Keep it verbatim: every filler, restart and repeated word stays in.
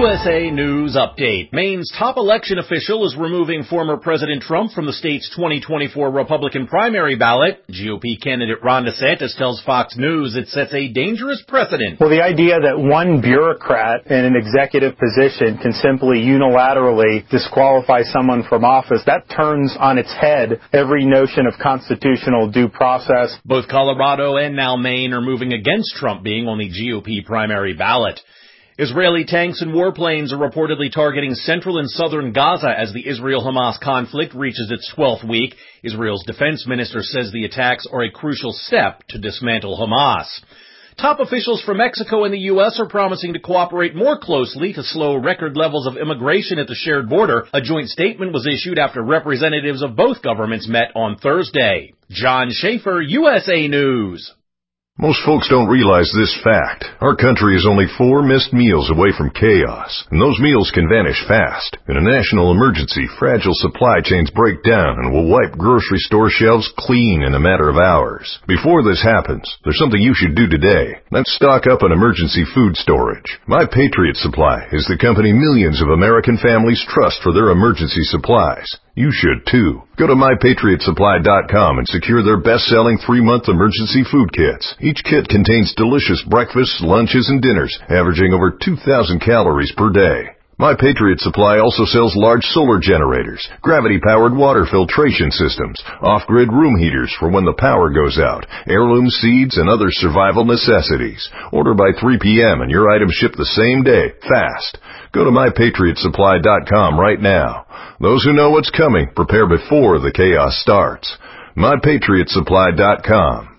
U S A News Update. Maine's top election official is removing former President Trump from the state's twenty twenty-four Republican primary ballot. G O P candidate Ron DeSantis tells Fox News it sets a dangerous precedent. Well, the idea that one bureaucrat in an executive position can simply unilaterally disqualify someone from office, that turns on its head every notion of constitutional due process. Both Colorado and now Maine are moving against Trump being on the G O P primary ballot. Israeli tanks and warplanes are reportedly targeting central and southern Gaza as the Israel-Hamas conflict reaches its twelfth week. Israel's defense minister says the attacks are a crucial step to dismantle Hamas. Top officials from Mexico and the U S are promising to cooperate more closely to slow record levels of immigration at the shared border. A joint statement was issued after representatives of both governments met on Thursday. John Schaefer, U S A News. Most folks don't realize this fact. Our country is only four missed meals away from chaos, and those meals can vanish fast. In a national emergency, fragile supply chains break down and will wipe grocery store shelves clean in a matter of hours. Before this happens, there's something you should do today. That's stock up on emergency food storage. My Patriot Supply is the company millions of American families trust for their emergency supplies. You should too. Go to my patriot supply dot com and secure their best-selling three-month emergency food kits. Each kit contains delicious breakfasts, lunches, and dinners, averaging over two thousand calories per day. My Patriot Supply also sells large solar generators, gravity-powered water filtration systems, off-grid room heaters for when the power goes out, heirloom seeds, and other survival necessities. Order by three p.m. and your items ship the same day, fast. Go to my patriot supply dot com right now. Those who know what's coming prepare before the chaos starts. my patriot supply dot com.